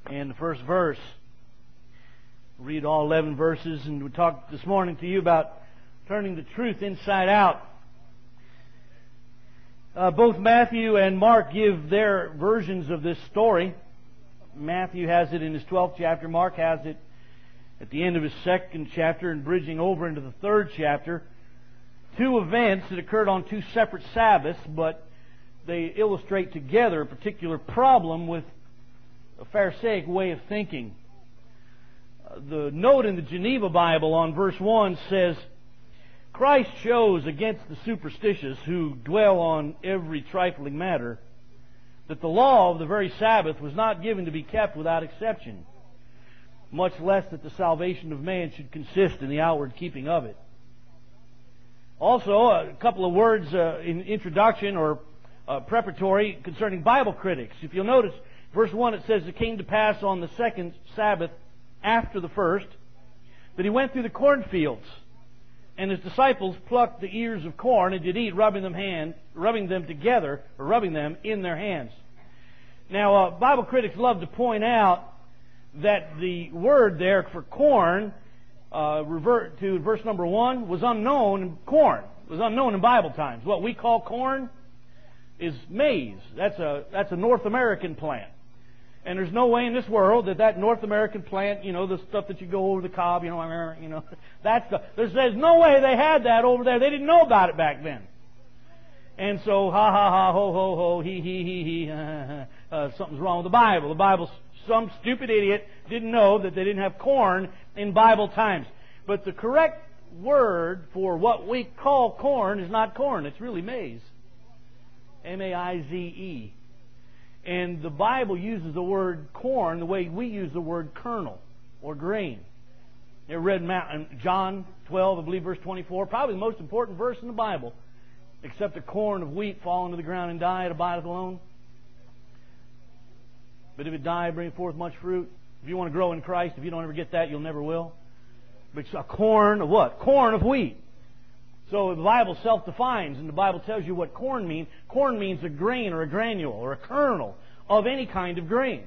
and the first verse. Read all 11 verses, and we talked this morning to you about turning the truth inside out. Both Matthew and Mark give their versions of this story. Matthew has it in his 12th chapter. Mark has it at the end of his 2nd chapter and bridging over into the 3rd chapter. Two events that occurred on two separate Sabbaths, but they illustrate together a particular problem with a Pharisaic way of thinking. The note in the Geneva Bible on verse 1 says, Christ shows against the superstitious who dwell on every trifling matter that the law of the very Sabbath was not given to be kept without exception, much less that the salvation of man should consist in the outward keeping of it. Also, a couple of words in introduction or preparatory concerning Bible critics. If you'll notice, verse 1 it says, it came to pass on the second Sabbath after the first that he went through the cornfields, and his disciples plucked the ears of corn and did eat, rubbing them in their hands. Now, Bible critics love to point out that the word there for corn, revert to verse number 1, was unknown. Corn was unknown in Bible times. What we call corn is maize. That's a North American plant. And there's no way in this world that North American plant, the stuff that you go over the cob, there's no way they had that over there. They didn't know about it back then. And so, ha ha ha, ho ho ho, he, something's wrong with the Bible. The Bible, some stupid idiot didn't know that they didn't have corn in Bible times. But the correct word for what we call corn is not corn. It's really maize. M-A-I-Z-E. And the Bible uses the word corn the way we use the word kernel or grain. You ever read John 12, I believe, verse 24? Probably the most important verse in the Bible. Except a corn of wheat fall into the ground and die, it abideth alone. But if it die, bring forth much fruit. If you want to grow in Christ, if you don't ever get that, you'll never will. But it's a corn of what? Corn of wheat. So the Bible self-defines, and the Bible tells you what corn means. Corn means a grain or a granule or a kernel of any kind of grain.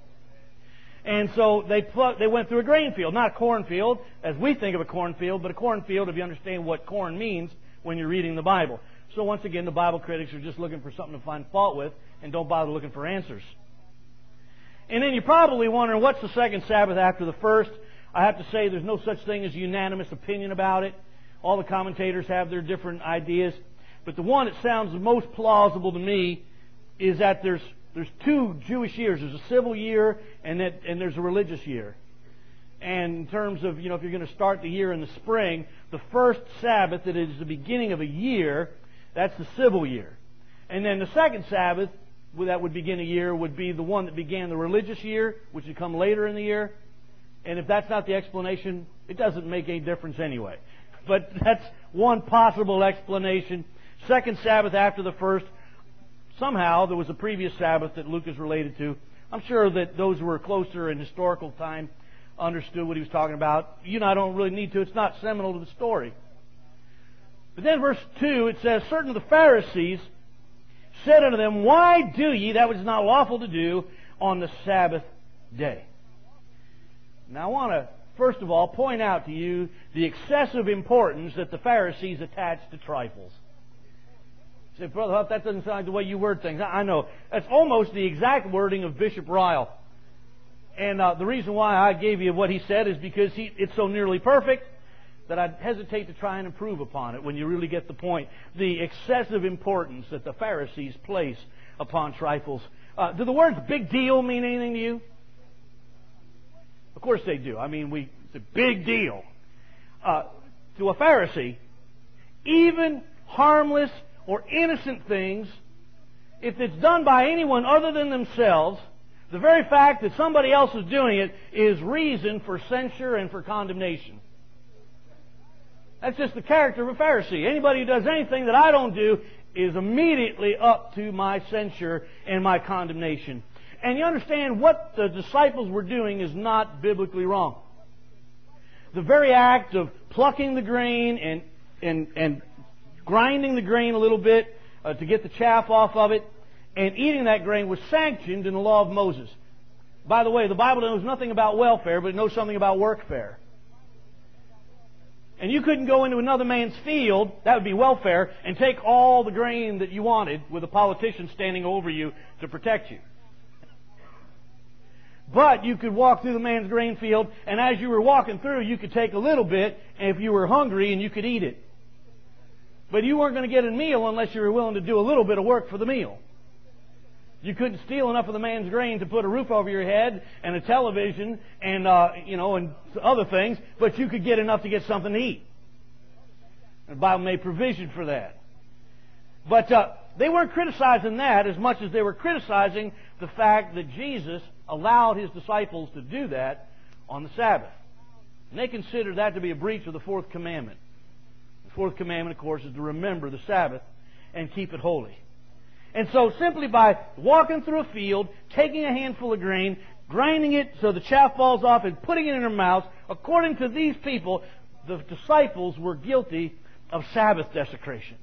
And so they went through a grain field, not a cornfield, as we think of a cornfield, but a cornfield if you understand what corn means when you're reading the Bible. So once again, the Bible critics are just looking for something to find fault with and don't bother looking for answers. And then you're probably wondering, what's the second Sabbath after the first? I have to say there's no such thing as a unanimous opinion about it. All the commentators have their different ideas. But the one that sounds the most plausible to me is that there's two Jewish years. There's a civil year and there's a religious year. And in terms of, if you're going to start the year in the spring, the first Sabbath, that is the beginning of a year, that's the civil year. And then the second Sabbath, that would begin a year, would be the one that began the religious year, which would come later in the year. And if that's not the explanation, it doesn't make any difference anyway. But that's one possible explanation. Second Sabbath after the first, somehow there was a previous Sabbath that Luke is related to. I'm sure that those who were closer in historical time understood what he was talking about. You and I don't really need to. It's not seminal to the story. But then verse 2, it says, certain of the Pharisees said unto them, why do ye that which is not lawful to do on the Sabbath day? Now I want to first of all point out to you the excessive importance that the Pharisees attached to trifles. You say, Brother Huff, that doesn't sound like the way you word things. I know. That's almost the exact wording of Bishop Ryle. And the reason why I gave you what he said is because it's so nearly perfect that I'd hesitate to try and improve upon it when you really get the point. The excessive importance that the Pharisees place upon trifles. Do the words big deal mean anything to you? Of course they do. It's a big deal. To a Pharisee, even harmless or innocent things, if it's done by anyone other than themselves, the very fact that somebody else is doing it is reason for censure and for condemnation. That's just the character of a Pharisee. Anybody who does anything that I don't do is immediately up to my censure and my condemnation. And you understand what the disciples were doing is not biblically wrong. The very act of plucking the grain and grinding the grain a little bit to get the chaff off of it and eating that grain was sanctioned in the law of Moses. By the way, the Bible knows nothing about welfare, but it knows something about workfare. And you couldn't go into another man's field, that would be welfare, and take all the grain that you wanted with a politician standing over you to protect you. But you could walk through the man's grain field, and as you were walking through, you could take a little bit, and if you were hungry, and you could eat it. But you weren't going to get a meal unless you were willing to do a little bit of work for the meal. You couldn't steal enough of the man's grain to put a roof over your head and a television and and other things, but you could get enough to get something to eat. The Bible made provision for that. But they weren't criticizing that as much as they were criticizing the fact that Jesus allowed His disciples to do that on the Sabbath. And they considered that to be a breach of the fourth commandment. The fourth commandment, of course, is to remember the Sabbath and keep it holy. And so simply by walking through a field, taking a handful of grain, grinding it so the chaff falls off and putting it in their mouths, according to these people, the disciples were guilty of Sabbath desecration.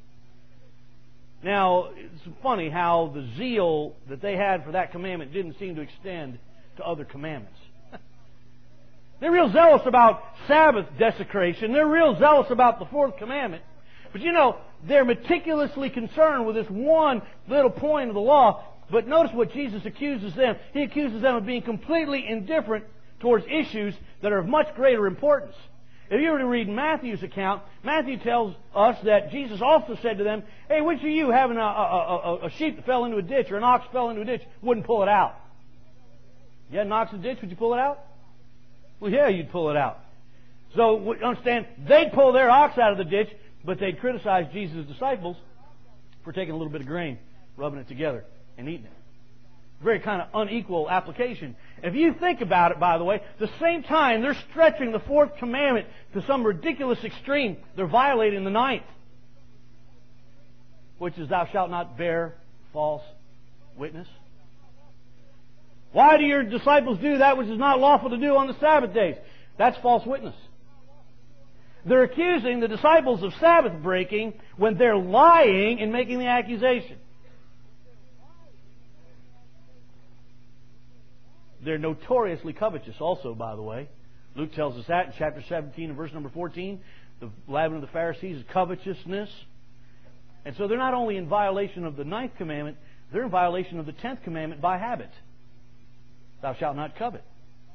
Now, it's funny how the zeal that they had for that commandment didn't seem to extend to other commandments. They're real zealous about Sabbath desecration. They're real zealous about the fourth commandment. But they're meticulously concerned with this one little point of the law. But notice what Jesus accuses them. He accuses them of being completely indifferent towards issues that are of much greater importance. If you were to read Matthew's account, Matthew tells us that Jesus also said to them, hey, which of you having a sheep that fell into a ditch or an ox fell into a ditch wouldn't pull it out? You had an ox in a ditch, would you pull it out? Well, yeah, you'd pull it out. So, understand, they'd pull their ox out of the ditch, but they'd criticize Jesus' disciples for taking a little bit of grain, rubbing it together, and eating it. Very kind of unequal application. If you think about it, by the way, at the same time they're stretching the fourth commandment to some ridiculous extreme, they're violating the ninth, which is thou shalt not bear false witness. Why do your disciples do that which is not lawful to do on the Sabbath days? That's false witness. They're accusing the disciples of Sabbath breaking when they're lying and making the accusation. They're notoriously covetous also, by the way. Luke tells us that in chapter 17 and verse number 14. The leaven of the Pharisees is covetousness. And so they're not only in violation of the ninth commandment, they're in violation of the 10th commandment by habit. Thou shalt not covet.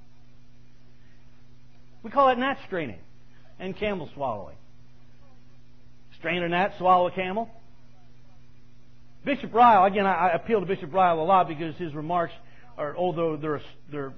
We call that gnat straining and camel swallowing. Strain a gnat, swallow a camel. Bishop Ryle, again, I appeal to Bishop Ryle a lot because his remarks are, although they're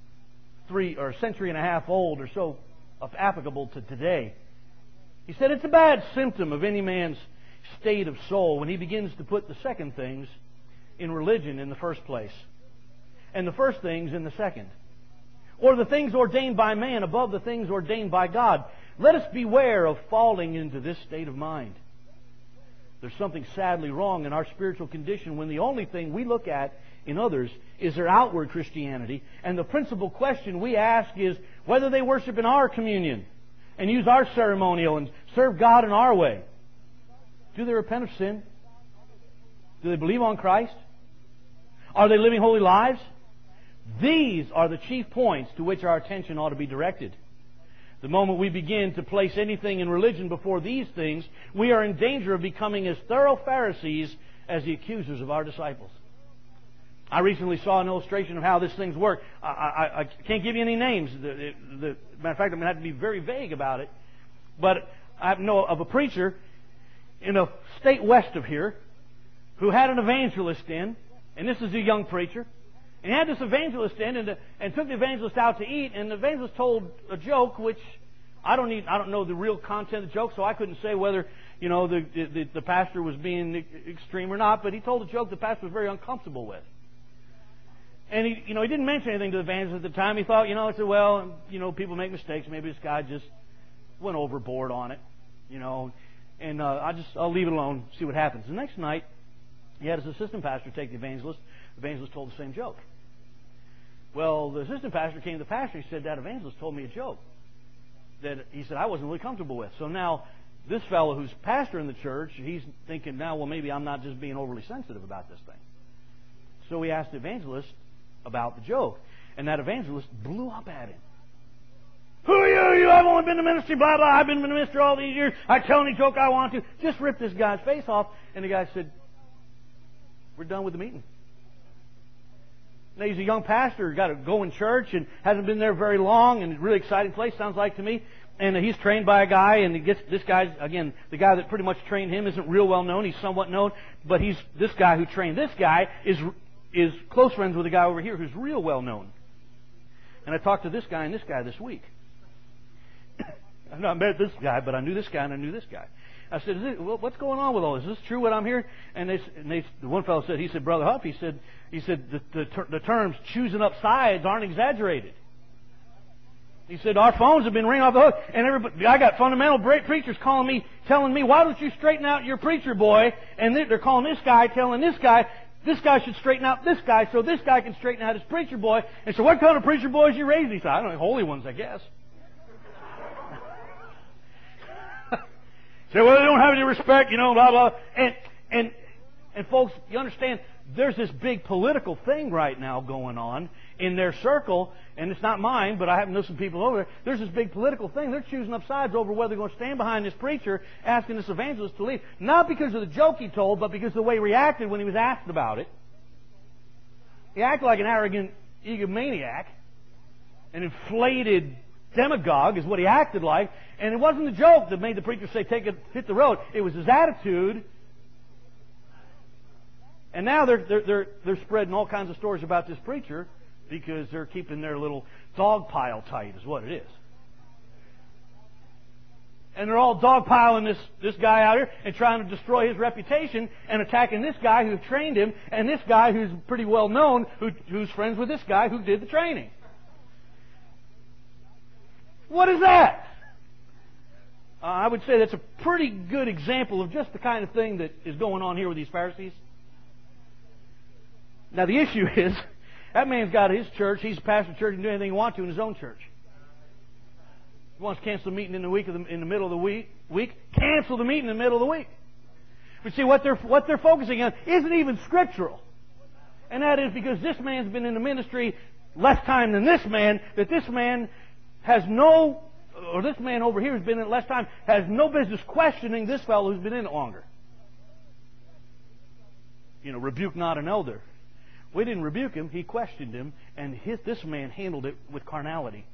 3 or a century and a half old or so applicable to today. He said it's a bad symptom of any man's state of soul when he begins to put the second things in religion in the first place, and the first things in the second, or the things ordained by man above the things ordained by God. Let us beware of falling into this state of mind. There's something sadly wrong in our spiritual condition when the only thing we look at in others is their outward Christianity, and the principal question we ask is whether they worship in our communion and use our ceremonial and serve God in our way. Do they repent of sin? Do they believe on Christ? Are they living holy lives? These are the chief points to which our attention ought to be directed. The moment we begin to place anything in religion before these things, we are in danger of becoming as thorough Pharisees as the accusers of our disciples. I recently saw an illustration of how these things work. I can't give you any names. Matter of fact, I'm going to have to be very vague about it. But I know of a preacher in a state west of here who had an evangelist in, and this is a young preacher. And he had this evangelist in and took the evangelist out to eat, and the evangelist told a joke which I don't know the real content of the joke, so I couldn't say whether the pastor was being extreme or not, but he told a joke the pastor was very uncomfortable with. And he didn't mention anything to the evangelist at the time. He thought, I said, well, people make mistakes. Maybe this guy just went overboard on it, and I'll leave it alone, see what happens. The next night, he had his assistant pastor take the evangelist. The evangelist told the same joke. Well, the assistant pastor came to the pastor. He said, that evangelist told me a joke that he said I wasn't really comfortable with. So now this fellow who's pastor in the church, he's thinking now, well, maybe I'm not just being overly sensitive about this thing. So he asked the evangelist, about the joke. And that evangelist blew up at him. Who are you? I've only been in ministry, blah, blah. I've been in ministry all these years. I tell any joke I want to. Just ripped this guy's face off. And the guy said, we're done with the meeting. Now, he's a young pastor, got to go in church and hasn't been there very long, and a really exciting place, sounds like to me. And he's trained by a guy, and he gets this guy, again, the guy that pretty much trained him isn't real well known. He's somewhat known, but this guy who trained this guy is close friends with a guy over here who's real well known. And I talked to this guy and this guy this week. I've not met this guy, but I knew this guy and I knew this guy. I said, what's going on with all this? Is this true what I'm hearing? And the one fellow said, he said, Brother Huff, he said the terms choosing up sides aren't exaggerated. He said, our phones have been ringing off the hook, and I got fundamental preachers calling me, telling me, why don't you straighten out your preacher boy? And they're calling this guy, telling this guy should straighten out this guy so this guy can straighten out his preacher boy. And so what kind of preacher boys you raised? He said, I don't know, holy ones, I guess. Say, well, they don't have any respect, blah, blah. And folks, you understand, there's this big political thing right now going on in their circle, and it's not mine, but I happen to know some people over there. There's this big political thing. They're choosing up sides over whether they're going to stand behind this preacher asking this evangelist to leave. Not because of the joke he told, but because of the way he reacted when he was asked about it. He acted like an arrogant egomaniac, an inflated demagogue is what he acted like, and it wasn't the joke that made the preacher say, hit the road. It was his attitude. And now they're spreading all kinds of stories about this preacher because they're keeping their little dog pile tight, is what it is. And they're all dogpiling this guy out here and trying to destroy his reputation and attacking this guy who trained him and this guy who's pretty well known, who's friends with this guy who did the training. What is that? I would say that's a pretty good example of just the kind of thing that is going on here with these Pharisees. Now the issue is, that man's got his church, he's a pastor of church and do anything he wants to in his own church. He wants to cancel the meeting in the middle of the week, cancel the meeting in the middle of the week. But see, what they're focusing on isn't even scriptural. And that is because this man's been in the ministry less time than this man, that this man this man over here who's been in it less time has no business questioning this fellow who's been in it longer. Rebuke not an elder. We didn't rebuke him, he questioned him, and this man handled it with carnality.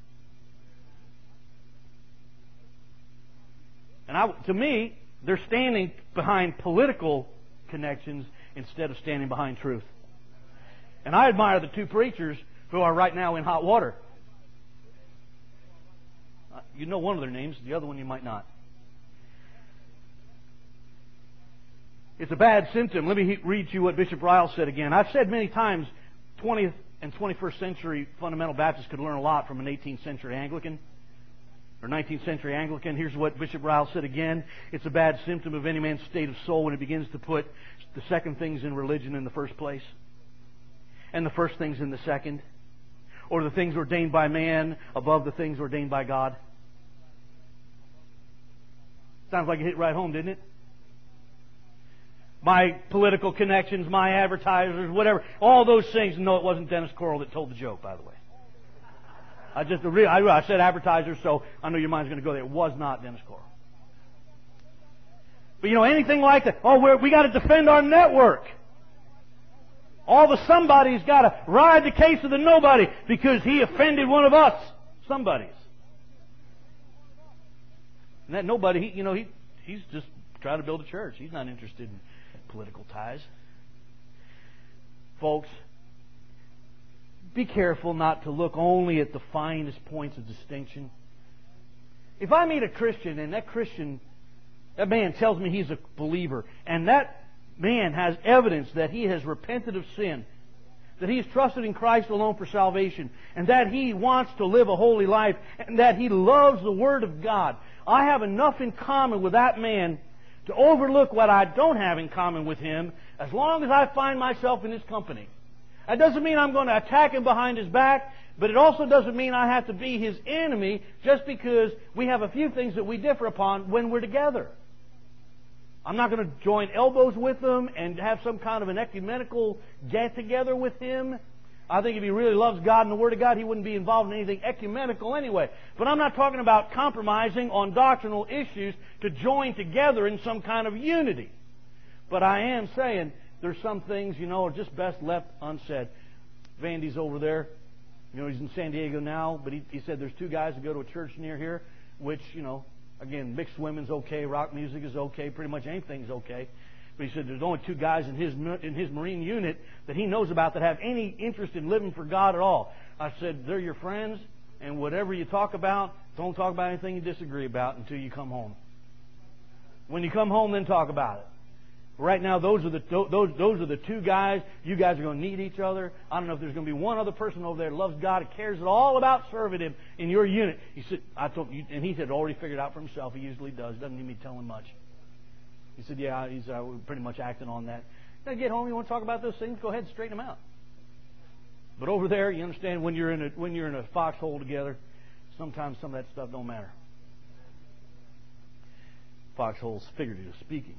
And to me, they're standing behind political connections instead of standing behind truth. And I admire the two preachers who are right now in hot water. You know one of their names, the other one you might not. It's a bad symptom. Let me read you what Bishop Ryle said again. I've said many times 20th and 21st century fundamental Baptists could learn a lot from an 18th century Anglican or 19th century Anglican. Here's what Bishop Ryle said again. It's a bad symptom of any man's state of soul when it begins to put the second things in religion in the first place and the first things in the second, or the things ordained by man above the things ordained by God. Sounds like it hit right home, didn't it? My political connections, my advertisers, whatever, all those things. No, it wasn't Dennis Coral that told the joke, by the way. I said advertisers, so I know your mind's going to go there. It was not Dennis Coral. But anything like that. Oh, we got to defend our network. All the somebody's got to ride the case of the nobody because he offended one of us somebodies. And that nobody, he's just trying to build a church. He's not interested in political ties. Folks, be careful not to look only at the finest points of distinction. If I meet a Christian and that man tells me he's a believer, and that man has evidence that he has repented of sin, that he has trusted in Christ alone for salvation, and that he wants to live a holy life, and that he loves the Word of God, I have enough in common with that man to overlook what I don't have in common with him as long as I find myself in his company. That doesn't mean I'm going to attack him behind his back, but it also doesn't mean I have to be his enemy just because we have a few things that we differ upon when we're together. I'm not going to join elbows with him and have some kind of an ecumenical get-together with him. I think if he really loves God and the Word of God, he wouldn't be involved in anything ecumenical anyway. But I'm not talking about compromising on doctrinal issues to join together in some kind of unity. But I am saying there's some things, are just best left unsaid. Vandy's over there. He's in San Diego now, but he said there's two guys that go to a church near here, which, again, mixed swimming's okay, rock music is okay, pretty much anything's okay. But he said there's only two guys in his Marine unit that he knows about that have any interest in living for God at all. I said, they're your friends, and whatever you talk about, don't talk about anything you disagree about until you come home. When you come home, then talk about it. Right now, those are the two guys. You guys are going to need each other. I don't know if there's going to be one other person over there that loves God and cares at all about serving Him in your unit. He said, I told you, and he had already figured out for himself. He usually does. Doesn't need me telling much. He said, yeah, he's pretty much acting on that. Now get home, you want to talk about those things, go ahead and straighten them out. But over there, you understand, when you're in a foxhole together, sometimes some of that stuff don't matter. Foxholes, figuratively speaking.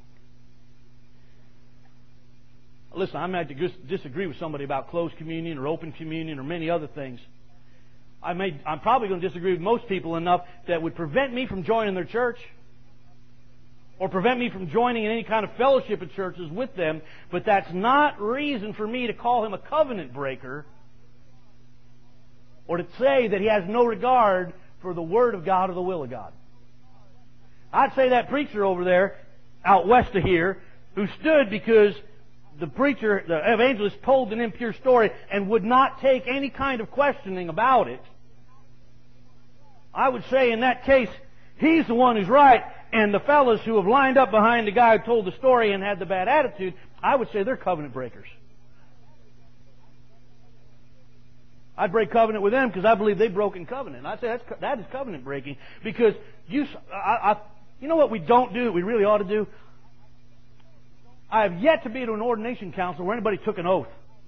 Listen, I might disagree with somebody about closed communion or open communion or many other things. I'm probably going to disagree with most people enough that would prevent me from joining their church or prevent me from joining in any kind of fellowship at churches with them, but that's not reason for me to call him a covenant breaker or to say that he has no regard for the Word of God or the will of God. I'd say that preacher over there, out west of here, who stood because the preacher, the evangelist, told an impure story and would not take any kind of questioning about it, I would say in that case, he's the one who's right, and the fellows who have lined up behind the guy who told the story and had the bad attitude, I would say they're covenant breakers. I'd break covenant with them because I believe they've broken covenant. I'd say that is covenant breaking because you know what we don't do that we really ought to do? I have yet to be to an ordination council where anybody took an oath.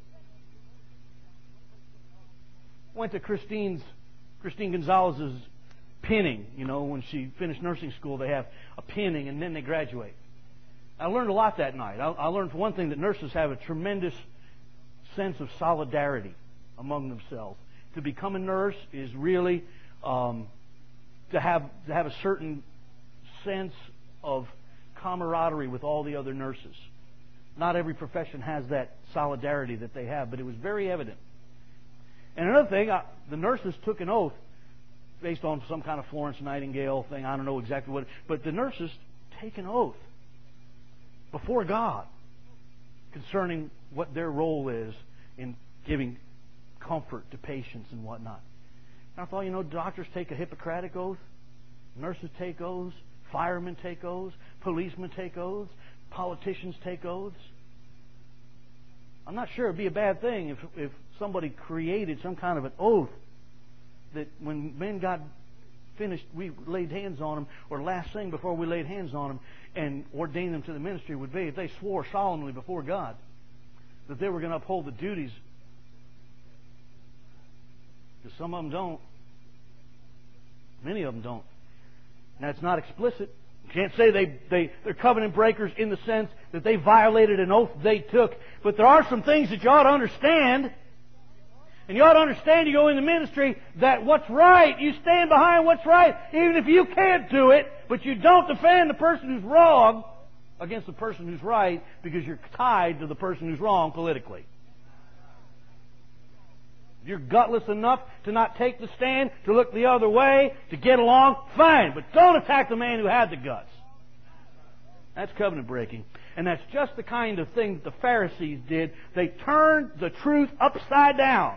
Went to Christine Gonzalez's pinning. When she finished nursing school, they have a pinning and then they graduate. I learned a lot that night. I learned, for one thing, that nurses have a tremendous sense of solidarity among themselves. To become a nurse is really to have a certain sense of camaraderie with all the other nurses. Not every profession has that solidarity that they have, but it was very evident. And another thing, the nurses took an oath based on some kind of Florence Nightingale thing. I don't know exactly what, but the nurses take an oath before God concerning what their role is in giving comfort to patients and whatnot. And I thought, doctors take a Hippocratic oath, nurses take oaths, firemen take oaths, policemen take oaths, politicians take oaths. I'm not sure it'd be a bad thing if somebody created some kind of an oath that when men got finished, we laid hands on them, or last thing before we laid hands on them and ordained them to the ministry would be if they swore solemnly before God that they were going to uphold the duties. Because some of them don't. Many of them don't. Now, it's not explicit. You can't say they're covenant breakers in the sense that they violated an oath they took. But there are some things that you ought to understand. And you ought to understand, you go into ministry, that what's right, you stand behind what's right, even if you can't do it, but you don't defend the person who's wrong against the person who's right because you're tied to the person who's wrong politically. If you're gutless enough to not take the stand, to look the other way, to get along, fine. But don't attack the man who had the guts. That's covenant breaking. And that's just the kind of thing that the Pharisees did. They turned the truth upside down.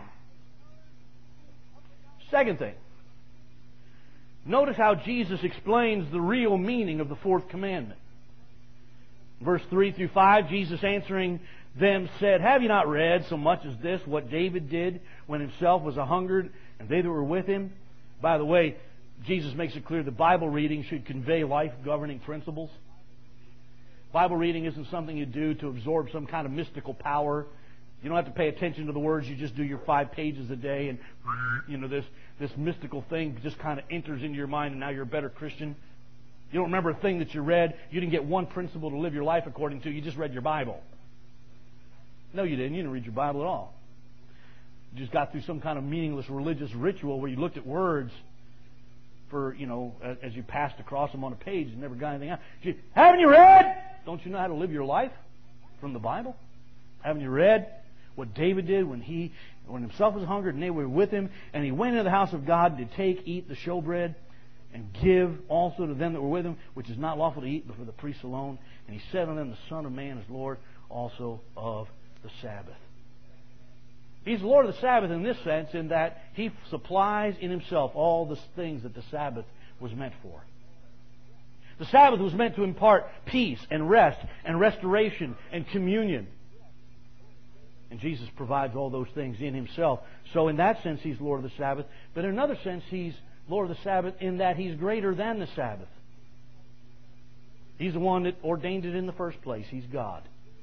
Second thing. Notice how Jesus explains the real meaning of the fourth commandment. Verse 3 through 5, Jesus answering them said, "Have you not read so much as this, what David did when himself was a-hungered, and they that were with him?" By the way, Jesus makes it clear that Bible reading should convey life-governing principles. Bible reading isn't something you do to absorb some kind of mystical power. You don't have to pay attention to the words. You just do your 5 pages a day, and this mystical thing just kind of enters into your mind, and now you're a better Christian. You don't remember a thing that you read. You didn't get one principle to live your life according to. You just read your Bible. No, you didn't. You didn't read your Bible at all. You just got through some kind of meaningless religious ritual where you looked at words for, as you passed across them on a page and never got anything out. Haven't you read? Don't you know how to live your life from the Bible? Haven't you read what David did when himself was hungered and they were with him, and he went into the house of God to eat the showbread, and give also to them that were with him, which is not lawful to eat but for the priests alone. And he said unto them, the Son of Man is Lord also of the Sabbath. He's the Lord of the Sabbath in this sense, in that He supplies in Himself all the things that the Sabbath was meant for. The Sabbath was meant to impart peace and rest and restoration and communion. And Jesus provides all those things in Himself. So in that sense, He's Lord of the Sabbath. But in another sense, He's Lord of the Sabbath in that He's greater than the Sabbath. He's the one that ordained it in the first place. He's God.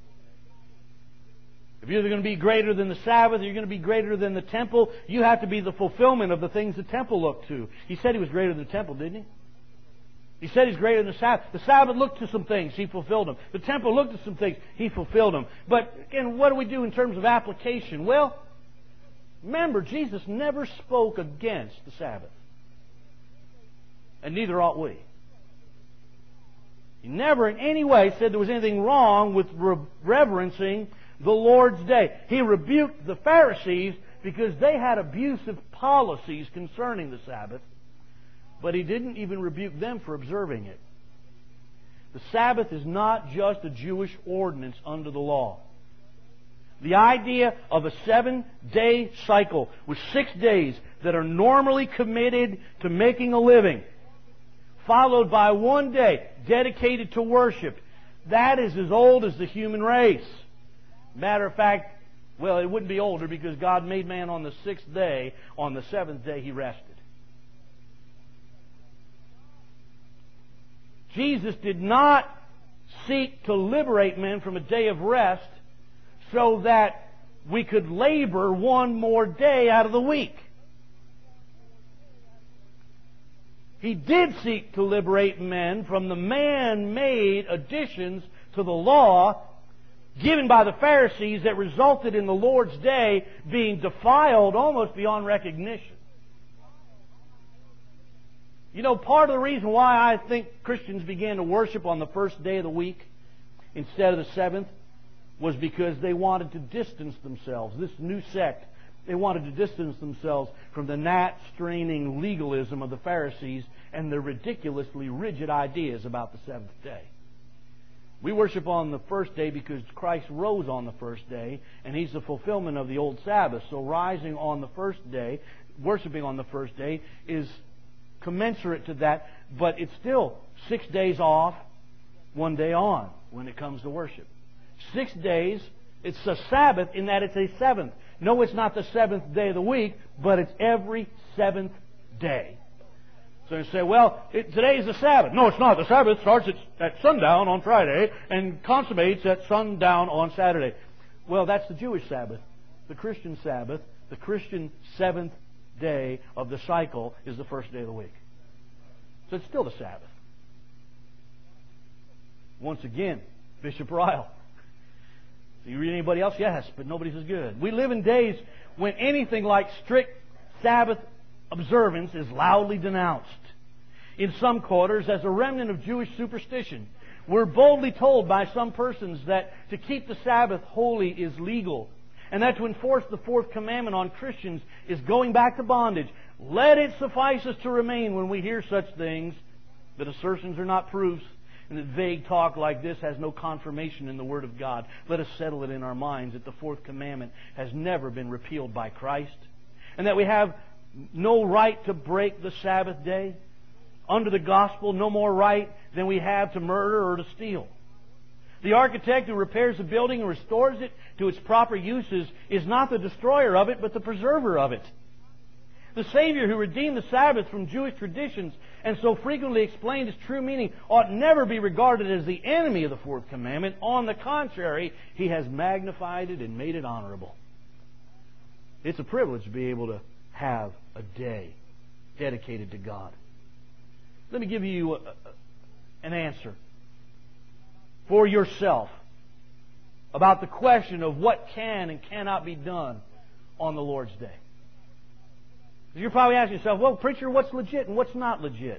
If you're going to be greater than the Sabbath, or you're going to be greater than the temple, you have to be the fulfillment of the things the temple looked to. He said He was greater than the temple, didn't He? He said He's greater than the Sabbath. The Sabbath looked to some things. He fulfilled them. The temple looked to some things. He fulfilled them. But again, what do we do in terms of application? Well, remember, Jesus never spoke against the Sabbath. And neither ought we. He never in any way said there was anything wrong with reverencing the Lord's Day. He rebuked the Pharisees because they had abusive policies concerning the Sabbath, but He didn't even rebuke them for observing it. The Sabbath is not just a Jewish ordinance under the law. The idea of a 7-day cycle with 6 days that are normally committed to making a living, followed by 1 day dedicated to worship, that is as old as the human race. Matter of fact, well, it wouldn't be older because God made man on the 6th day. On the 7th day He rested. Jesus did not seek to liberate men from a day of rest so that we could labor 1 more day out of the week. He did seek to liberate men from the man-made additions to the law given by the Pharisees that resulted in the Lord's Day being defiled almost beyond recognition. Part of the reason why I think Christians began to worship on the first day of the week instead of the 7th was because they wanted to distance themselves. This new sect, they wanted to distance themselves from the gnat-straining legalism of the Pharisees and their ridiculously rigid ideas about the 7th day. We worship on the first day because Christ rose on the first day, and He's the fulfillment of the old Sabbath. So rising on the first day, worshiping on the first day, is commensurate to that, but it's still 6 days off, 1 day on when it comes to worship. 6 days, it's a Sabbath in that it's a 7th. No, it's not the 7th day of the week, but it's every 7th day. So you say, well, today is the Sabbath. No, it's not. The Sabbath starts at sundown on Friday and consummates at sundown on Saturday. Well, that's the Jewish Sabbath. The Christian Sabbath, the Christian 7th day of the cycle is the first day of the week. So it's still the Sabbath. Once again, Bishop Ryle. Do you read anybody else? Yes, but nobody's as good. We live in days when anything like strict Sabbath observance is loudly denounced. In some quarters, as a remnant of Jewish superstition, we're boldly told by some persons that to keep the Sabbath holy is legal, and that to enforce the 4th commandment on Christians is going back to bondage. Let it suffice us to remain when we hear such things, that assertions are not proofs, and that vague talk like this has no confirmation in the Word of God. Let us settle it in our minds that the 4th commandment has never been repealed by Christ, and that we have no right to break the Sabbath day. Under the gospel, no more right than we have to murder or to steal. The architect who repairs a building and restores it to its proper uses is not the destroyer of it, but the preserver of it. The Savior who redeemed the Sabbath from Jewish traditions and so frequently explained its true meaning ought never be regarded as the enemy of the 4th commandment. On the contrary, He has magnified it and made it honorable. It's a privilege to be able to have a day dedicated to God. Let me give you an answer for yourself about the question of what can and cannot be done on the Lord's Day. You're probably asking yourself, well, preacher, what's legit and what's not legit?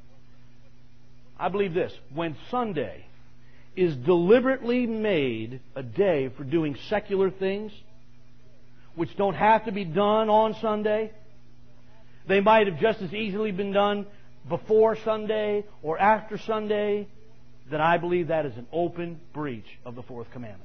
I believe this. When Sunday is deliberately made a day for doing secular things, which don't have to be done on Sunday, they might have just as easily been done before Sunday or after Sunday, then I believe that is an open breach of the fourth commandment.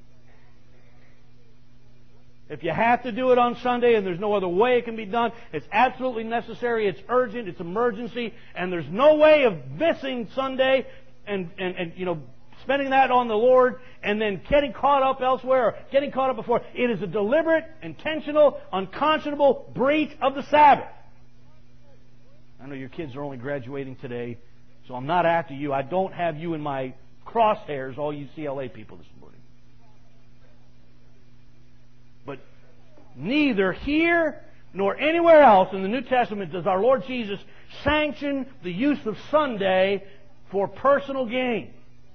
If you have to do it on Sunday and there's no other way it can be done, it's absolutely necessary, it's urgent, it's emergency, and there's no way of missing Sunday and spending that on the Lord and then getting caught up elsewhere or getting caught up before. It is a deliberate, intentional, unconscionable breach of the Sabbath. I know your kids are only graduating today, so I'm not after you. I don't have you in my crosshairs, all you CLA people this morning. But neither here nor anywhere else in the New Testament does our Lord Jesus sanction the use of Sunday for personal gain.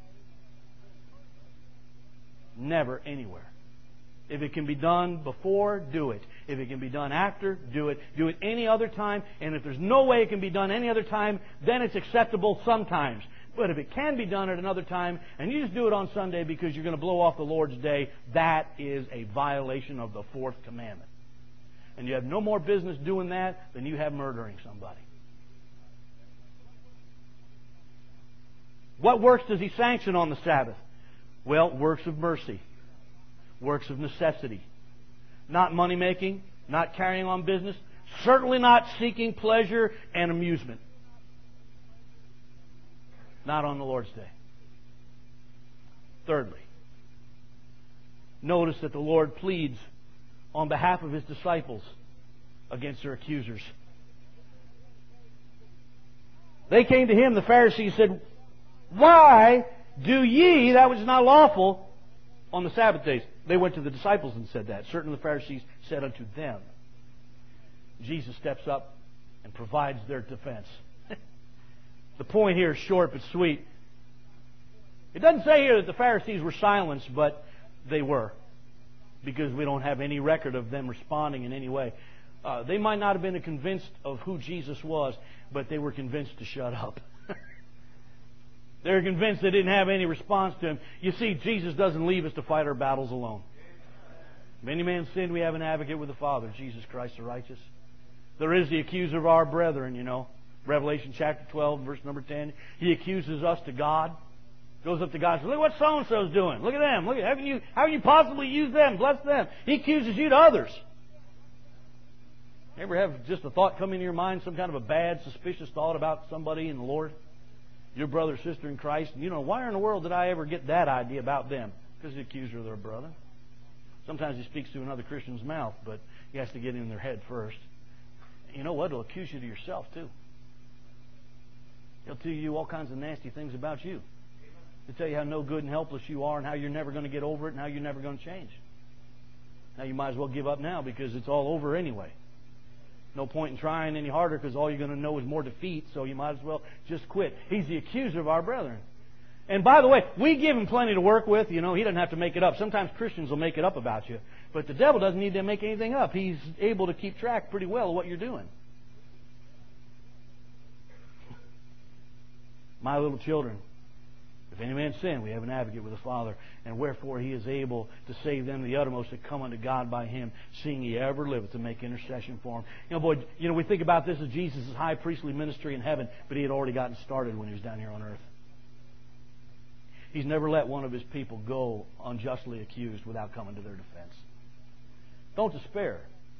Never anywhere. If it can be done before, do it. If it can be done after, do it. Do it any other time. And if there's no way it can be done any other time, then it's acceptable sometimes. But if it can be done at another time, and you just do it on Sunday because you're going to blow off the Lord's Day, that is a violation of the fourth commandment. And you have no more business doing that than you have murdering somebody. What works does He sanction on the Sabbath? Well, works of mercy. Works of necessity. Not money-making, not carrying on business, certainly not seeking pleasure and amusement. Not on the Lord's Day. Thirdly, notice that the Lord pleads on behalf of His disciples against their accusers. They came to Him, the Pharisees said, "Why do ye that which is not lawful on the Sabbath days?" They went to the disciples and said that. Certain of the Pharisees said unto them. Jesus steps up and provides their defense. The point here is short but sweet. It doesn't say here that the Pharisees were silenced, but they were. Because we don't have any record of them responding in any way. They might not have been convinced of who Jesus was, but they were convinced to shut up. They were convinced they didn't have any response to Him. You see, Jesus doesn't leave us to fight our battles alone. If any man sin, we have an advocate with the Father, Jesus Christ the righteous. There is the accuser of our brethren, you know. Revelation chapter 12, verse number 10. He accuses us to God. Goes up to God and says, "Look what so-and-so's doing. Look at them. Look at how can you possibly use them, bless them?" He accuses you to others. You ever have just a thought come into your mind, some kind of a bad, suspicious thought about somebody in the Lord? Your brother or sister in Christ, and why in the world did I ever get that idea about them? Because the accuser of their brother. Sometimes he speaks through another Christian's mouth, but he has to get in their head first. You know what? He'll accuse you to yourself, too. He'll tell you all kinds of nasty things about you. He'll tell you how no good and helpless you are and how you're never going to get over it and how you're never going to change. Now you might as well give up now because it's all over anyway. No point in trying any harder because all you're going to know is more defeat, so you might as well just quit. He's the accuser of our brethren. And by the way, we give him plenty to work with. He doesn't have to make it up. Sometimes Christians will make it up about you. But the devil doesn't need to make anything up. He's able to keep track pretty well of what you're doing. My little children, if any man sin, we have an advocate with the Father, and wherefore He is able to save them to the uttermost that come unto God by Him, seeing He ever liveth to make intercession for them. We think about this as Jesus' high priestly ministry in heaven, but He had already gotten started when He was down here on earth. He's never let one of His people go unjustly accused without coming to their defense. Don't despair.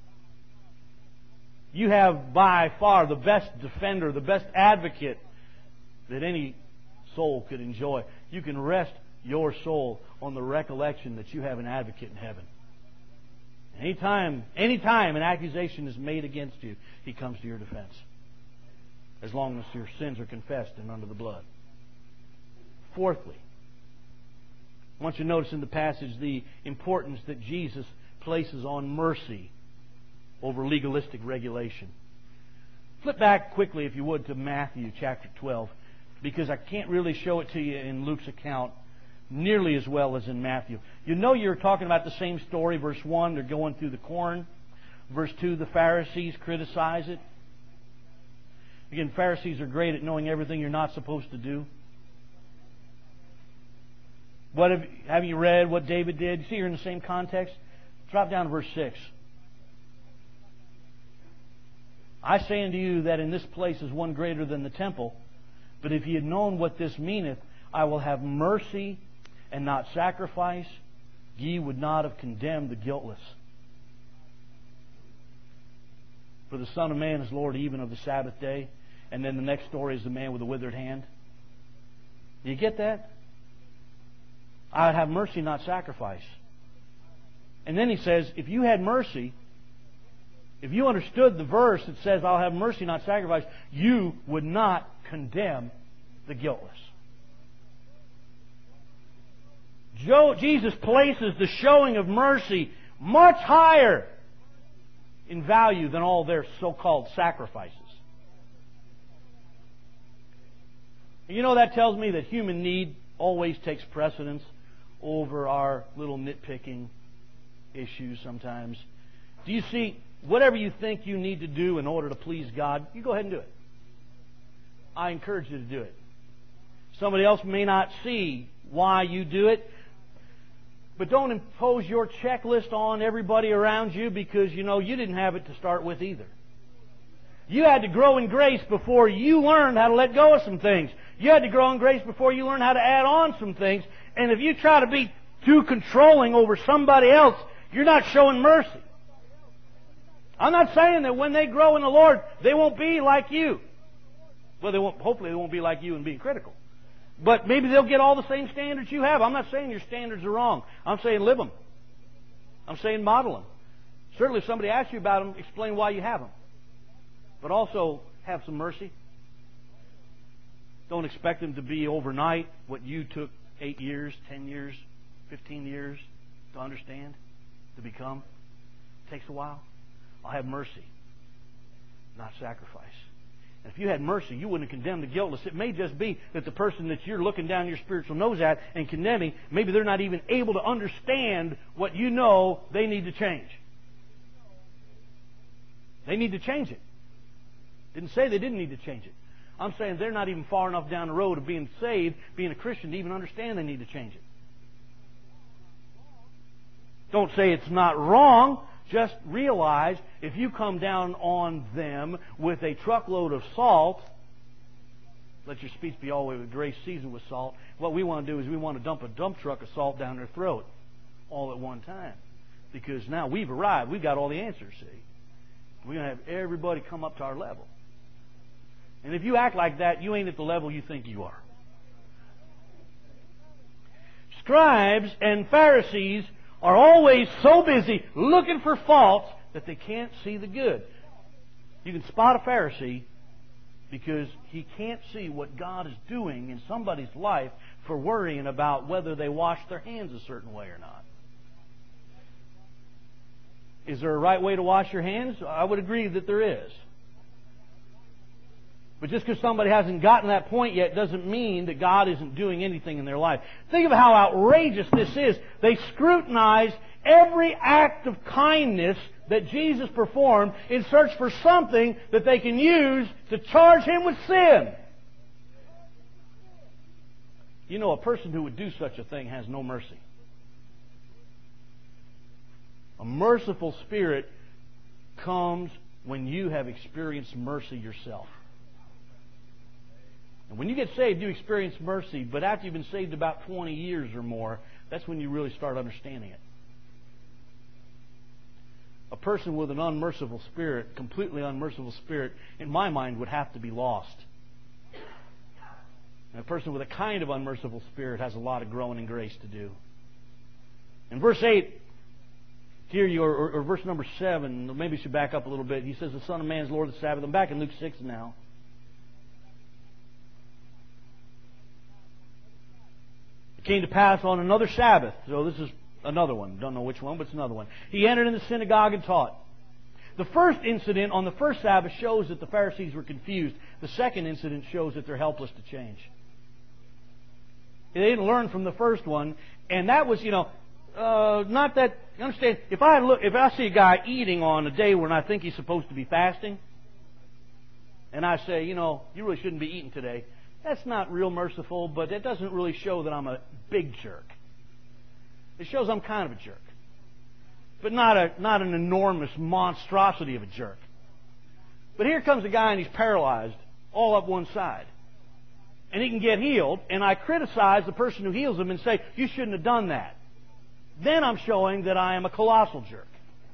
You have by far the best defender, the best advocate that any soul could enjoy. You can rest your soul on the recollection that you have an advocate in heaven. Anytime an accusation is made against you, He comes to your defense. As long as your sins are confessed and under the blood. Fourthly, I want you to notice in the passage the importance that Jesus places on mercy over legalistic regulation. Flip back quickly, if you would, to Matthew chapter 12. Because I can't really show it to you in Luke's account nearly as well as in Matthew. You're talking about the same story, verse 1. They're going through the corn. Verse 2, the Pharisees criticize it. Again, Pharisees are great at knowing everything you're not supposed to do. Have you read what David did? You see here in the same context? Drop down to verse 6. I say unto you that in this place is one greater than the temple. But if ye had known what this meaneth, I will have mercy and not sacrifice, ye would not have condemned the guiltless. For the Son of Man is Lord even of the Sabbath day. And then the next story is the man with the withered hand. Do you get that? I would have mercy, not sacrifice. And then he says, if you had mercy, if you understood the verse that says, I'll have mercy, not sacrifice, you would not condemn the guiltless. Jesus places the showing of mercy much higher in value than all their so-called sacrifices. You know, that tells me that human need always takes precedence over our little nitpicking issues sometimes. Do you see, whatever you think you need to do in order to please God, you go ahead and do it. I encourage you to do it. Somebody else may not see why you do it, but don't impose your checklist on everybody around you because, you know, you didn't have it to start with either. You had to grow in grace before you learned how to let go of some things. You had to grow in grace before you learned how to add on some things. And if you try to be too controlling over somebody else, you're not showing mercy. I'm not saying that when they grow in the Lord, they won't be like you. Well, hopefully they won't be like you in being critical. But maybe they'll get all the same standards you have. I'm not saying your standards are wrong. I'm saying live them. I'm saying model them. Certainly if somebody asks you about them, explain why you have them. But also have some mercy. Don't expect them to be overnight what you took 8 years, 10 years, 15 years to understand, to become. It takes a while. I'll have mercy, not sacrifice. And if you had mercy, you wouldn't condemn the guiltless. It may just be that the person that you're looking down your spiritual nose at and condemning, maybe they're not even able to understand what you know they need to change. They need to change it. Didn't say they didn't need to change it. I'm saying they're not even far enough down the road of being saved, being a Christian, to even understand they need to change it. Don't say it's not wrong. Just realize if you come down on them with a truckload of salt, let your speech be all the way with grace seasoned with salt. What we want to do is we want to dump a dump truck of salt down their throat all at one time. Because now we've arrived. We've got all the answers, see. We're going to have everybody come up to our level. And if you act like that, you ain't at the level you think you are. Scribes and Pharisees are always so busy looking for faults that they can't see the good. You can spot a Pharisee because he can't see what God is doing in somebody's life for worrying about whether they wash their hands a certain way or not. Is there a right way to wash your hands? I would agree that there is. But just because somebody hasn't gotten that point yet doesn't mean that God isn't doing anything in their life. Think of how outrageous this is. They scrutinize every act of kindness that Jesus performed in search for something that they can use to charge Him with sin. You know, a person who would do such a thing has no mercy. A merciful spirit comes when you have experienced mercy yourself. And when you get saved, you experience mercy, but after you've been saved about 20 years or more, that's when you really start understanding it. A person with an unmerciful spirit, completely unmerciful spirit, in my mind, would have to be lost. And a person with a kind of unmerciful spirit has a lot of growing in grace to do. In verse 8, here, or verse number 7, maybe we should back up a little bit. He says, the Son of Man is Lord of the Sabbath. I'm back in Luke 6 now. It came to pass on another Sabbath. So this is another one. Don't know which one, but it's another one. He entered in the synagogue and taught. The first incident on the first Sabbath shows that the Pharisees were confused. The second incident shows that they're helpless to change. They didn't learn from the first one. And that was, not that. You understand? If I see a guy eating on a day when I think he's supposed to be fasting, and I say, you really shouldn't be eating today, that's not real merciful, but it doesn't really show that I'm a big jerk. It shows I'm kind of a jerk, but not an enormous monstrosity of a jerk. But here comes a guy and he's paralyzed all up one side, and he can get healed, and I criticize the person who heals him and say, you shouldn't have done that. Then I'm showing that I am a colossal jerk.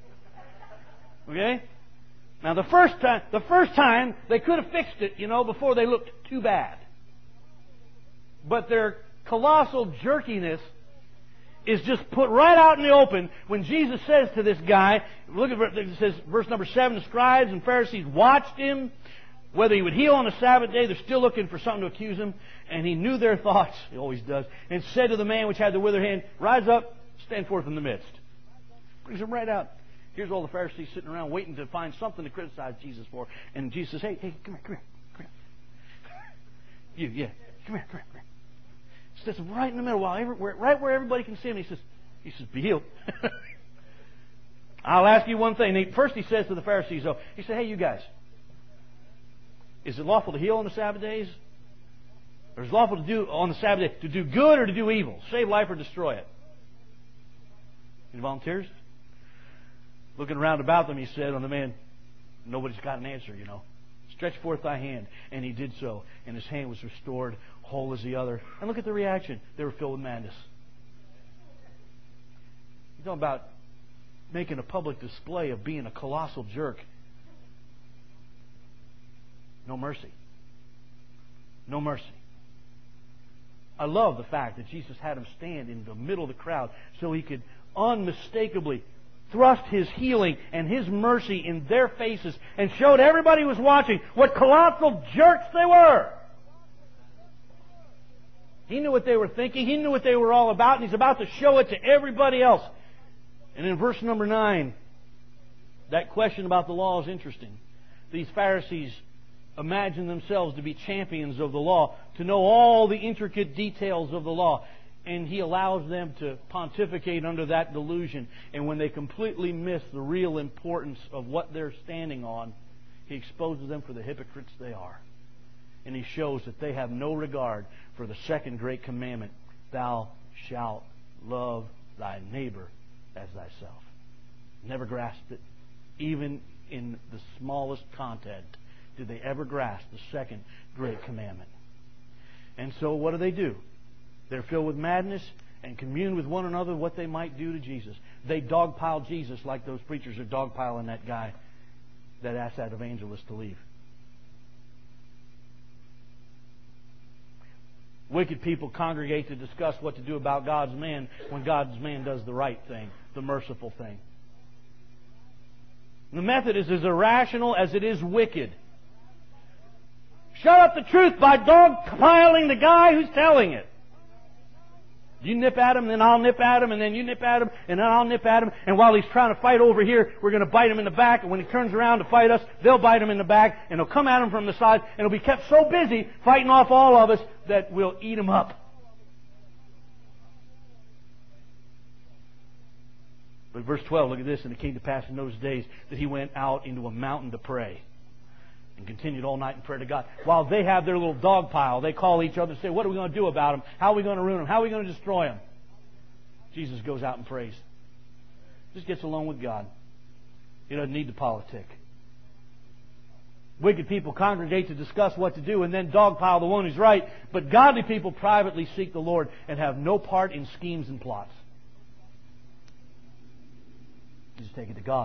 Okay? Now the first time they could have fixed it, before they looked too bad. But their colossal jerkiness is just put right out in the open when Jesus says to this guy, look at it says, verse number 7, the scribes and Pharisees watched him, whether he would heal on the Sabbath day. They're still looking for something to accuse him. And he knew their thoughts, he always does, and said to the man which had the withered hand, rise up, stand forth in the midst. Brings him right out. Here's all the Pharisees sitting around waiting to find something to criticize Jesus for. And Jesus says, hey, come here. Come here. Sits right in the middle, right where everybody can see him. He says, be healed. I'll ask you one thing. First he says to the Pharisees, he said, hey, you guys, is it lawful to heal on the Sabbath days? Or is it lawful to do on the Sabbath day to do good or to do evil? Save life or destroy it? Any volunteers? Looking around about them, he said on the man, nobody's got an answer, Stretch forth thy hand. And he did so. And his hand was restored, whole as the other. And look at the reaction. They were filled with madness. You're talking about making a public display of being a colossal jerk. No mercy. No mercy. I love the fact that Jesus had him stand in the middle of the crowd so he could unmistakably thrust his healing and his mercy in their faces and showed everybody who was watching what colossal jerks they were. He knew what they were thinking. He knew what they were all about, and he's about to show it to everybody else. And in verse number 9, that question about the law is interesting. These Pharisees imagine themselves to be champions of the law, to know all the intricate details of the law. And he allows them to pontificate under that delusion. And when they completely miss the real importance of what they're standing on, he exposes them for the hypocrites they are. And he shows that they have no regard for the second great commandment, thou shalt love thy neighbor as thyself. Never grasped it. Even in the smallest content did they ever grasp the second great commandment. And so what do? They're filled with madness and commune with one another what they might do to Jesus. They dogpile Jesus like those preachers are dogpiling that guy that asked that evangelist to leave. Wicked people congregate to discuss what to do about God's man when God's man does the right thing, the merciful thing. The method is as irrational as it is wicked. Shut up the truth by dogpiling the guy who's telling it. You nip at him, then I'll nip at him, and then you nip at him, and then I'll nip at him. And while he's trying to fight over here, we're going to bite him in the back. And when he turns around to fight us, they'll bite him in the back, and they'll come at him from the side, and he'll be kept so busy fighting off all of us that we'll eat him up. But verse 12, look at this. And it came to pass in those days that he went out into a mountain to pray. And continued all night in prayer to God. While they have their little dog pile, they call each other and say, what are we going to do about him? How are we going to ruin him? How are we going to destroy him? Jesus goes out and prays. Just gets alone with God. He doesn't need to politic. Wicked people congregate to discuss what to do and then dogpile the one who's right. But godly people privately seek the Lord and have no part in schemes and plots. You just take it to God.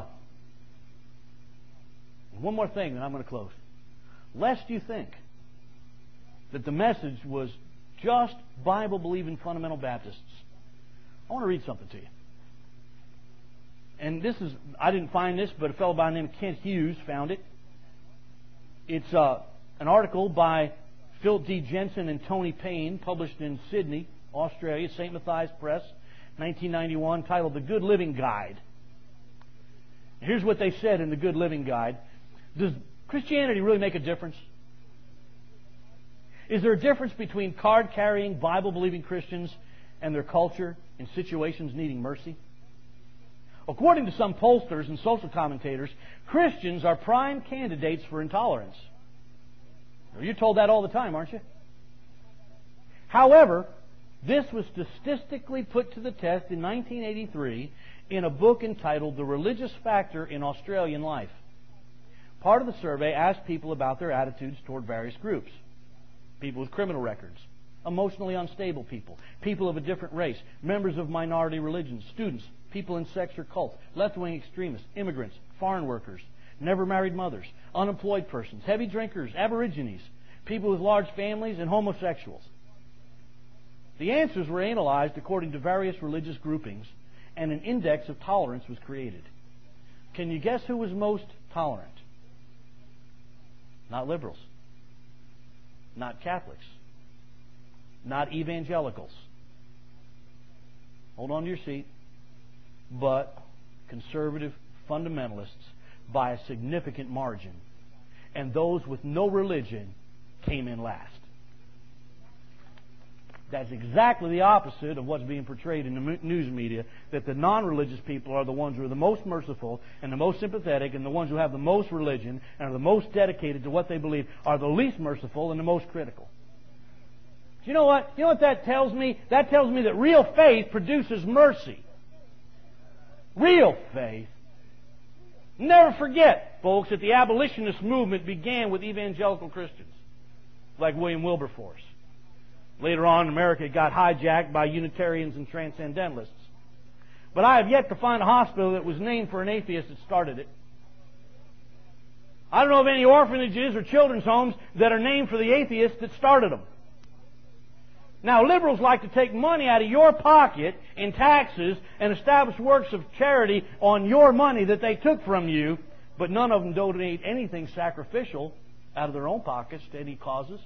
One more thing, then I'm going to close. Lest you think that the message was just Bible-believing fundamental Baptists, I want to read something to you. And this is, I didn't find this, but a fellow by the name of Kent Hughes found it. It's an article by Philip D. Jensen and Tony Payne, published in Sydney, Australia, St. Matthias Press, 1991, titled The Good Living Guide. Here's what they said in the Good Living Guide. Does Christianity really make a difference? Is there a difference between card-carrying, Bible-believing Christians and their culture in situations needing mercy? According to some pollsters and social commentators, Christians are prime candidates for intolerance. You're told that all the time, aren't you? However, this was statistically put to the test in 1983 in a book entitled The Religious Factor in Australian Life. Part of the survey asked people about their attitudes toward various groups. People with criminal records, emotionally unstable people, people of a different race, members of minority religions, students, people in sects or cults, left-wing extremists, immigrants, foreign workers, never married mothers, unemployed persons, heavy drinkers, aborigines, people with large families, and homosexuals. The answers were analyzed according to various religious groupings, and an index of tolerance was created. Can you guess who was most tolerant? Not liberals. Not Catholics. Not evangelicals. Hold on to your seat. But conservative fundamentalists by a significant margin. And those with no religion came in last. That's exactly the opposite of what's being portrayed in the news media, that the non-religious people are the ones who are the most merciful and the most sympathetic, and the ones who have the most religion and are the most dedicated to what they believe are the least merciful and the most critical. You know what? You know what that tells me? That tells me that real faith produces mercy. Real faith. Never forget, folks, that the abolitionist movement began with evangelical Christians, like William Wilberforce. Later on in America, it got hijacked by Unitarians and Transcendentalists. But I have yet to find a hospital that was named for an atheist that started it. I don't know of any orphanages or children's homes that are named for the atheists that started them. Now, liberals like to take money out of your pocket in taxes and establish works of charity on your money that they took from you, but none of them donate anything sacrificial out of their own pockets to any causes.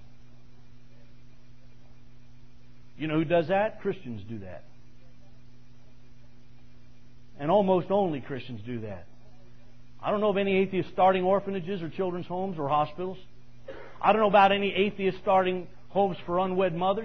You know who does that? Christians do that. And almost only Christians do that. I don't know of any atheists starting orphanages or children's homes or hospitals. I don't know about any atheists starting homes for unwed mothers.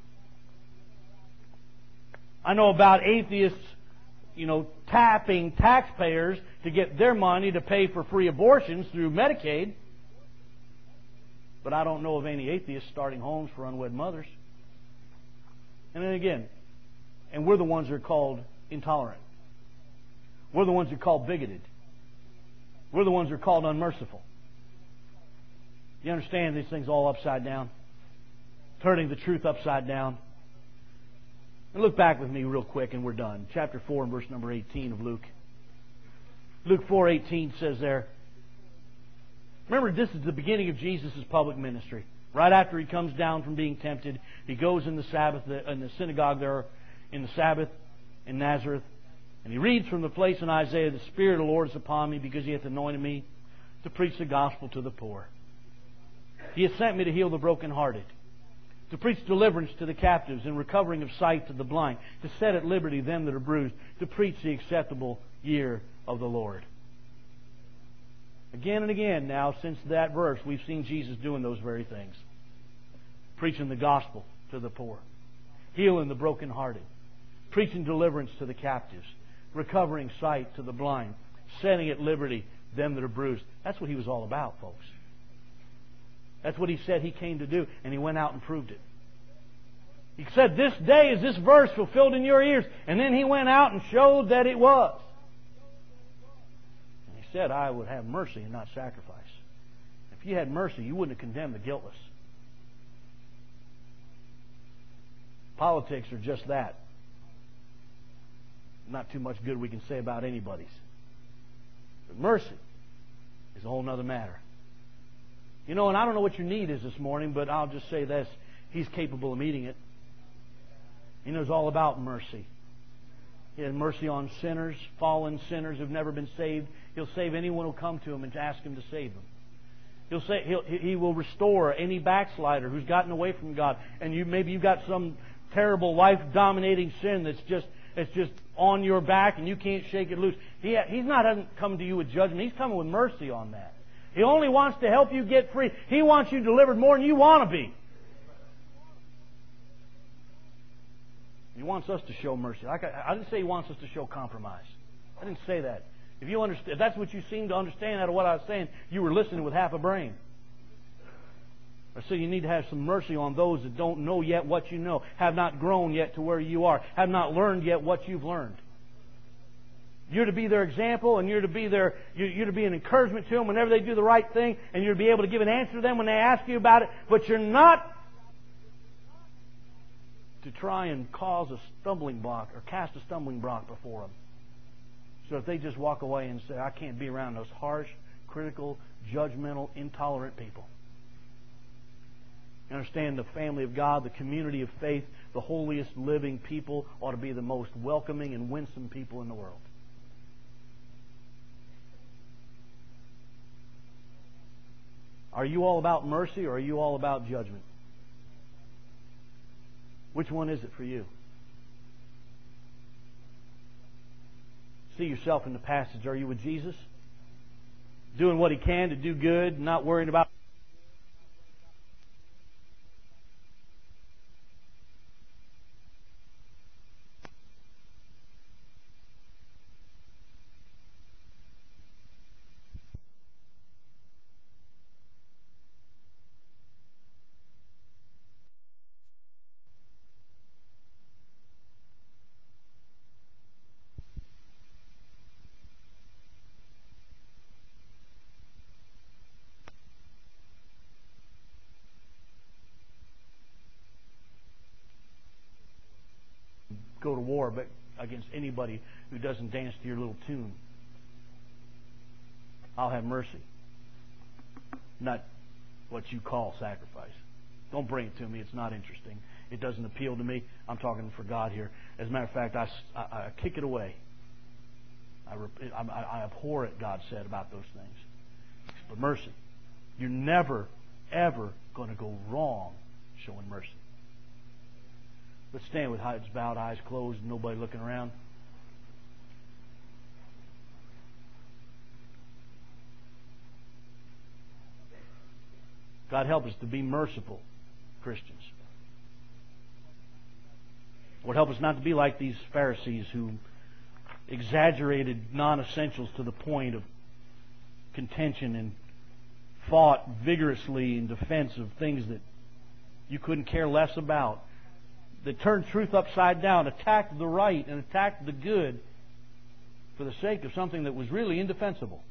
I know about atheists, tapping taxpayers to get their money to pay for free abortions through Medicaid. But I don't know of any atheists starting homes for unwed mothers. And then again, and we're the ones who are called intolerant. We're the ones who are called bigoted. We're the ones who are called unmerciful. You understand these things all upside down? Turning the truth upside down. And look back with me real quick and we're done. Chapter 4 and verse number 18 of Luke. Luke 4:18 says there, remember, this is the beginning of Jesus' public ministry. Right after he comes down from being tempted, he goes in the Sabbath, in the synagogue there, in the Sabbath in Nazareth, and he reads from the place in Isaiah, "The Spirit of the Lord is upon me, because He hath anointed me to preach the gospel to the poor. He hath sent me to heal the brokenhearted, to preach deliverance to the captives and recovering of sight to the blind, to set at liberty them that are bruised, to preach the acceptable year of the Lord." Again and again now, since that verse, we've seen Jesus doing those very things. Preaching the gospel to the poor. Healing the brokenhearted. Preaching deliverance to the captives. Recovering sight to the blind. Setting at liberty them that are bruised. That's what He was all about, folks. That's what He said He came to do, and He went out and proved it. He said, "This day is this verse fulfilled in your ears." And then He went out and showed that it was. Said, "I would have mercy and not sacrifice." If you had mercy, you wouldn't have condemned the guiltless. Politics are just that. Not too much good we can say about anybody's. But mercy is a whole other matter. And I don't know what your need is this morning, but I'll just say this. He's capable of meeting it. He knows all about mercy. He has mercy on sinners, fallen sinners who've never been saved. He'll save anyone who'll come to Him and ask Him to save them. He will restore any backslider who's gotten away from God. And maybe you've got some terrible life-dominating sin that's just on your back and you can't shake it loose. He's not coming to you with judgment. He's coming with mercy on that. He only wants to help you get free. He wants you delivered more than you want to be. He wants us to show mercy. I didn't say He wants us to show compromise. I didn't say that. If that's what you seem to understand out of what I was saying, you were listening with half a brain. So you need to have some mercy on those that don't know yet what you know, have not grown yet to where you are, have not learned yet what you've learned. You're to be their example, and you're to be an encouragement to them whenever they do the right thing, and you're to be able to give an answer to them when they ask you about it. But you're not to try and cause a stumbling block or cast a stumbling block before them. So if they just walk away and say, I can't be around those harsh, critical, judgmental, intolerant people. You understand, the family of God, the community of faith, the holiest living people ought to be the most welcoming and winsome people in the world. Are you all about mercy, or are you all about judgment? Which one is it for you? See yourself in the passage. Are you with Jesus? Doing what He can to do good, not worrying about go to war but against anybody who doesn't dance to your little tune. I'll have mercy. Not what you call sacrifice. Don't bring it to me. It's not interesting. It doesn't appeal to me. I'm talking for God here. As a matter of fact, I kick it away. I abhor it, God said about those things. But mercy. You're never, ever going to go wrong showing mercy. Let's stand with heads bowed, eyes closed, and nobody looking around. God help us to be merciful Christians. Lord, help us not to be like these Pharisees who exaggerated non-essentials to the point of contention and fought vigorously in defense of things that you couldn't care less about. That turned truth upside down, attacked the right and attacked the good for the sake of something that was really indefensible.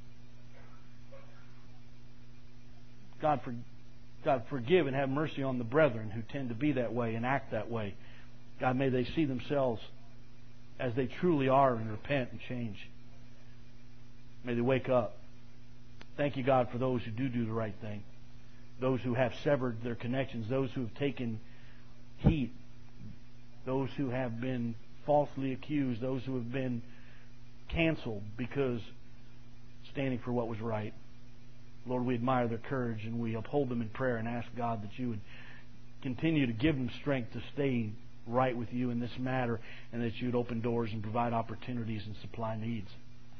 God forgive and have mercy on the brethren who tend to be that way and act that way. God, may they see themselves as they truly are and repent and change. May they wake up. Thank you, God, for those who do the right thing. Those who have severed their connections. Those who have taken heat. Those who have been falsely accused. Those who have been canceled because standing for what was right. Lord, we admire their courage and we uphold them in prayer and ask God that you would continue to give them strength to stay right with you in this matter, and that you would open doors and provide opportunities and supply needs.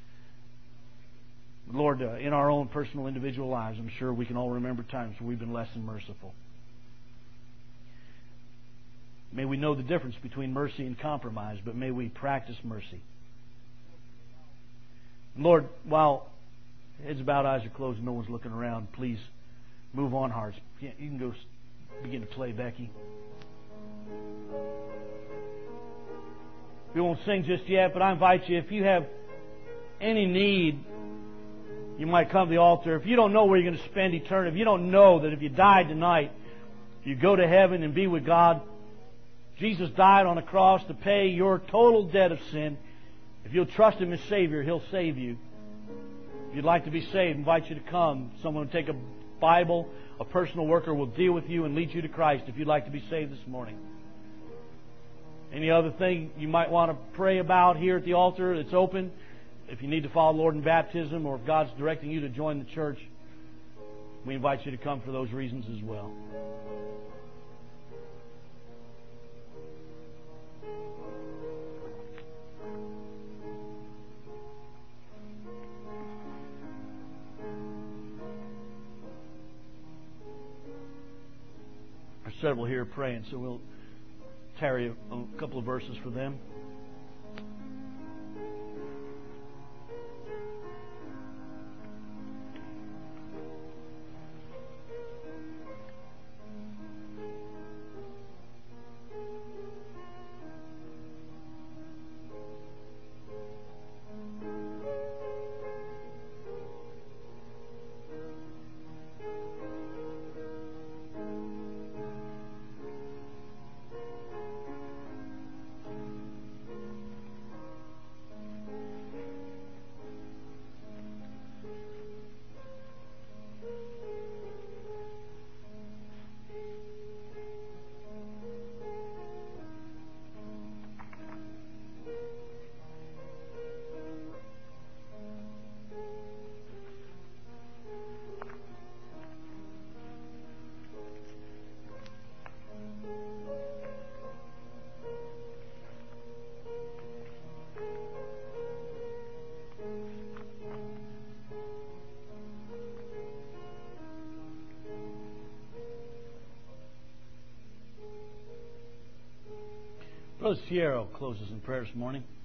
Lord, in our own personal individual lives, I'm sure we can all remember times where we've been less than merciful. May we know the difference between mercy and compromise, but may we practice mercy. Lord, while heads bowed, eyes are closed, and no one's looking around, please move on, hearts. You can go begin to play, Becky. We won't sing just yet, but I invite you, if you have any need, you might come to the altar. If you don't know where you're going to spend eternity, if you don't know that if you died tonight, you go to heaven and be with God, Jesus died on the cross to pay your total debt of sin. If you'll trust Him as Savior, He'll save you. If you'd like to be saved, I invite you to come. Someone will take a Bible, a personal worker will deal with you and lead you to Christ if you'd like to be saved this morning. Any other thing you might want to pray about here at the altar, it's open. If you need to follow the Lord in baptism, or if God's directing you to join the church, we invite you to come for those reasons as well. There's several here praying, so we'll tarry a couple of verses for them. Brother Sierra closes in prayer this morning.